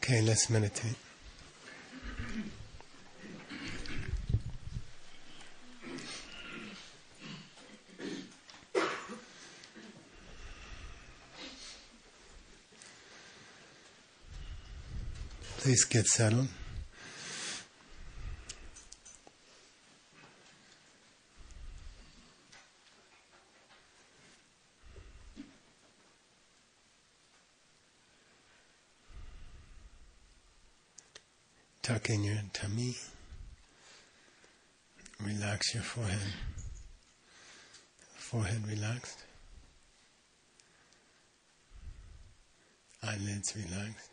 Okay, let's meditate. Please get settled. Tuck in your tummy. Relax your forehead. Forehead relaxed. Eyelids relaxed.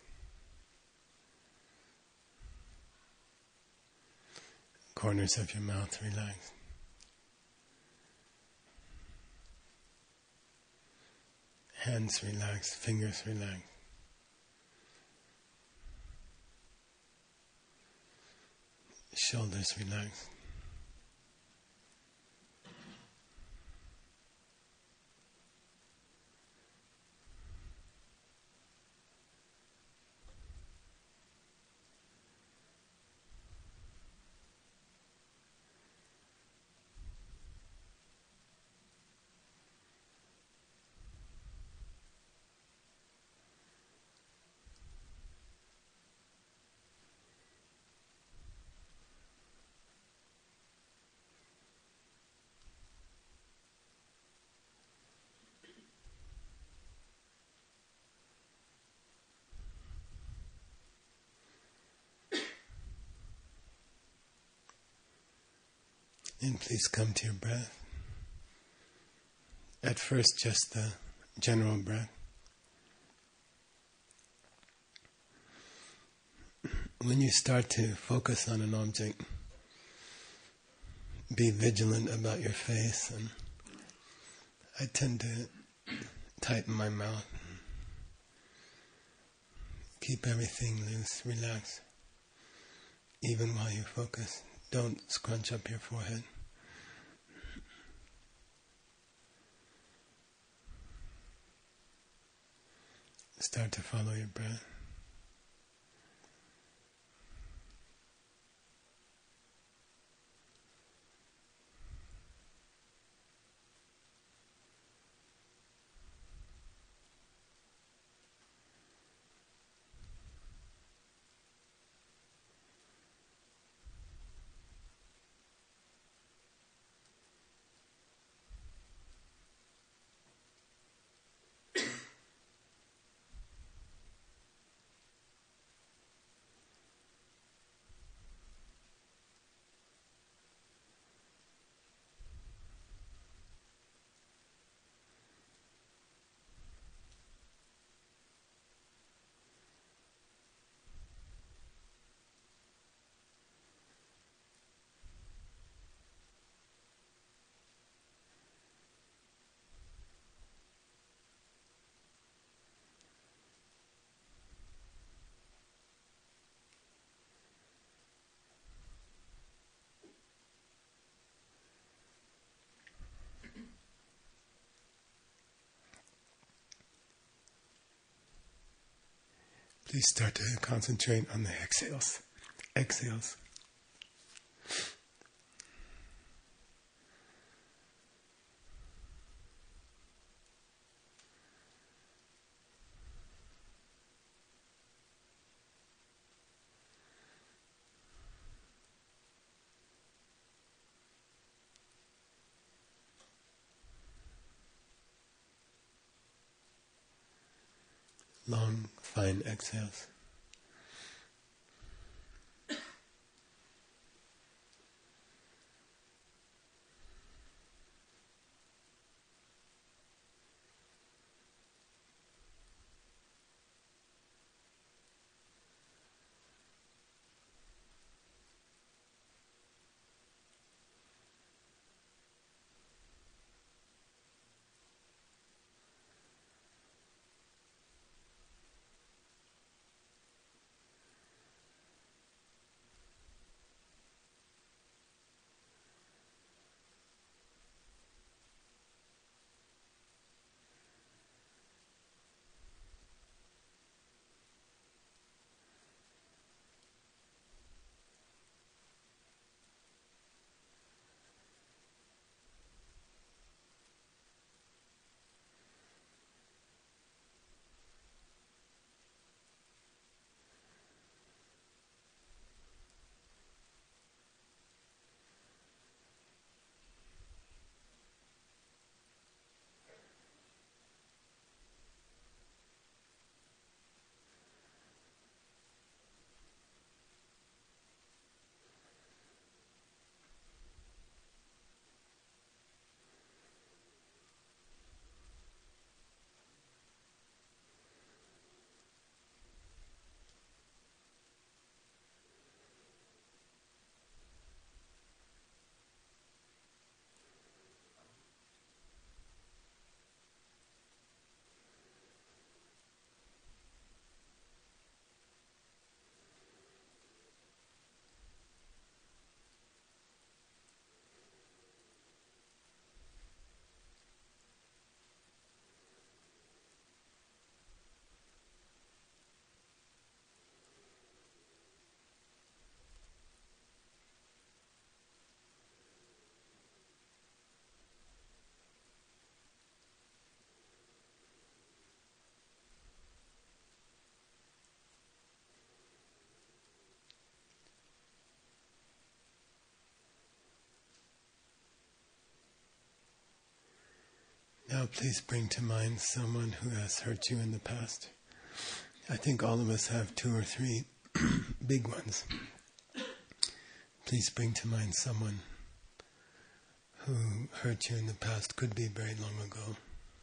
Corners of your mouth relaxed. Hands relaxed. Fingers relaxed. Shoulders relaxed. And please come to your breath. At first, just the general breath. When you start to focus on an object, be vigilant about your face. And I tend to tighten my mouth. Keep everything loose, relax. Even while you focus, don't scrunch up your forehead. Start to follow your breath. Please start to concentrate on the exhales. Exhales. Long, fine exhales. Now please bring to mind someone who has hurt you in the past. I think all of us have 2 or 3 big ones. Please bring to mind someone who hurt you in the past, could be very long ago.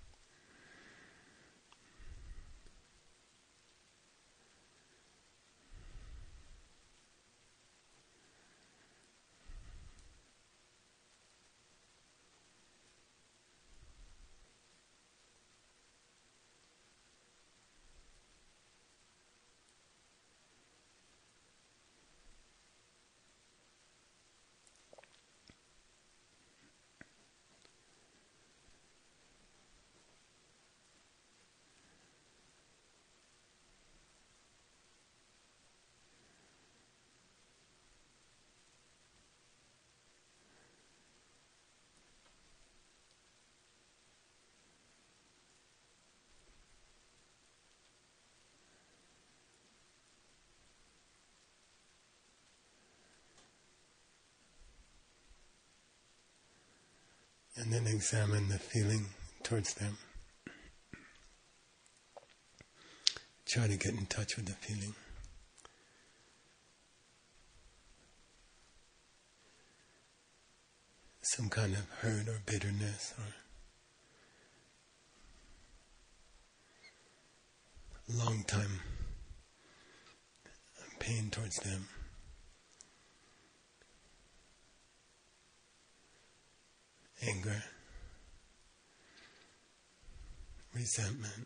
And then examine the feeling towards them. Try to get in touch with the feeling. Some kind of hurt or bitterness or long time pain towards them. Anger, resentment,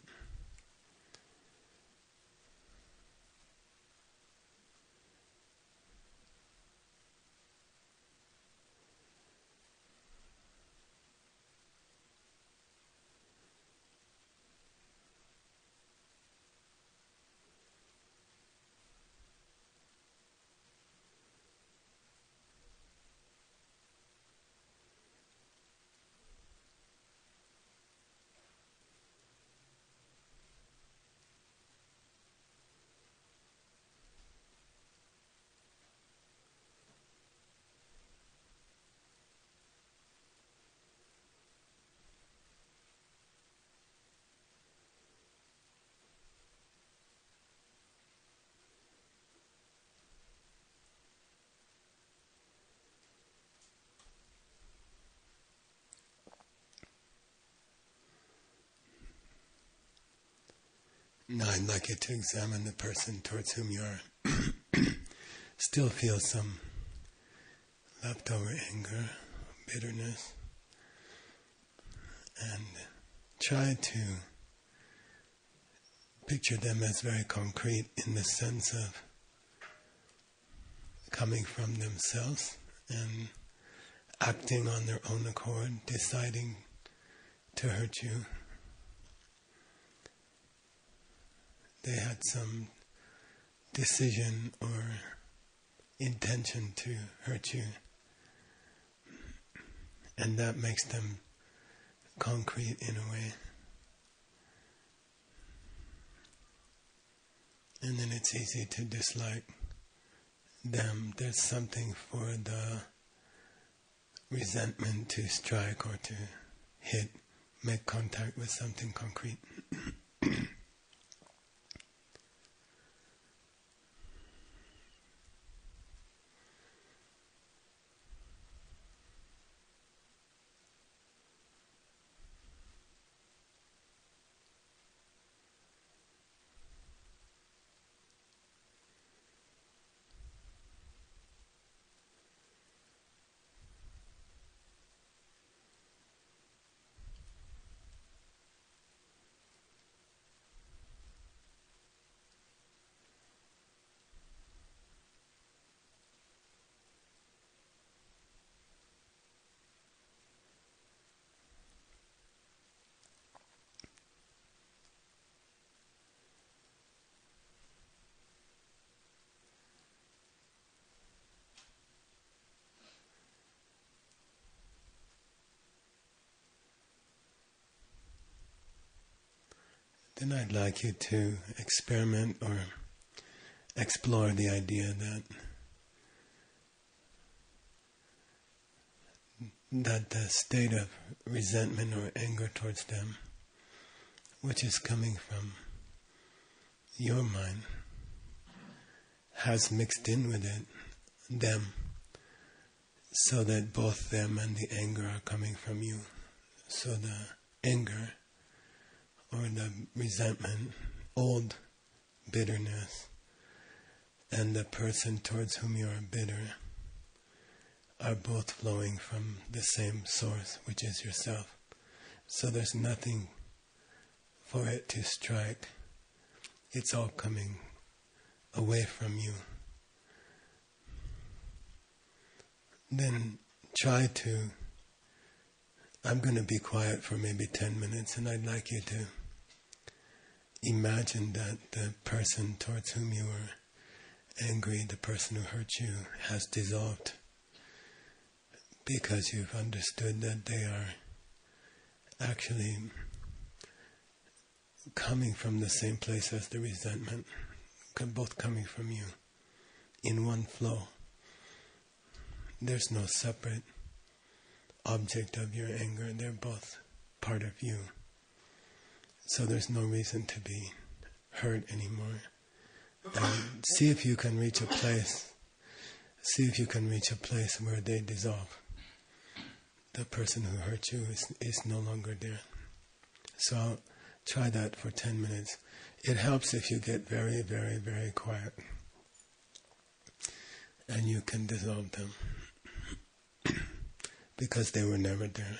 Now I'd like you to examine the person towards whom you are. Still feel some leftover anger, bitterness, and try to picture them as very concrete in the sense of coming from themselves and acting on their own accord, deciding to hurt you. They had some decision or intention to hurt you, and that makes them concrete in a way. And then it's easy to dislike them. There's something for the resentment to strike or to hit, make contact with something concrete. Then I'd like you to experiment or explore the idea that that the state of resentment or anger towards them, which is coming from your mind, has mixed in with it, them, so that both them and the anger are coming from you. So the anger or the resentment, old bitterness, and the person towards whom you are bitter are both flowing from the same source, which is yourself. So there's nothing for it to strike. It's all coming away from you. Then try to, I'm going to be quiet for maybe 10 minutes, and I'd like you to imagine that the person towards whom you were angry, the person who hurt you, has dissolved, because you've understood that they are actually coming from the same place as the resentment, both coming from you, in one flow. There's no separate object of your anger, they're both part of you. So there's no reason to be hurt anymore. And see if you can reach a place where they dissolve. The person who hurt you is no longer there. So I'll try that for 10 minutes. It helps if you get very, very, very quiet, and you can dissolve them, because they were never there.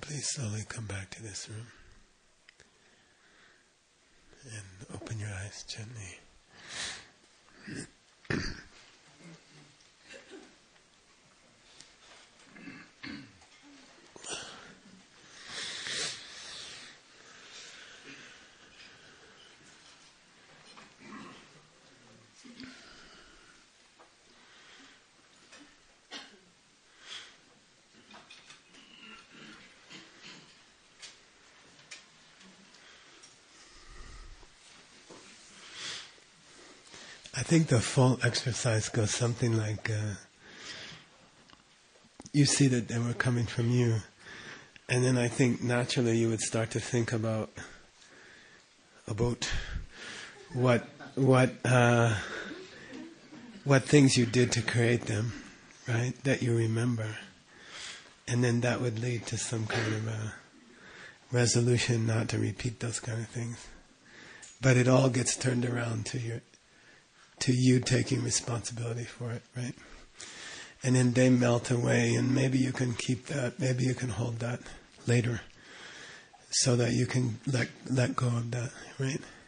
Please slowly come back to this room and open your eyes gently. I think the full exercise goes something like, you see that they were coming from you, and then I think naturally you would start to think about what things you did to create them, right? That you remember, and then that would lead to some kind of a resolution not to repeat those kind of things. But it all gets turned around to you taking responsibility for it, right? And then they melt away, and maybe you can keep that, maybe you can hold that later, so that you can let go of that, right?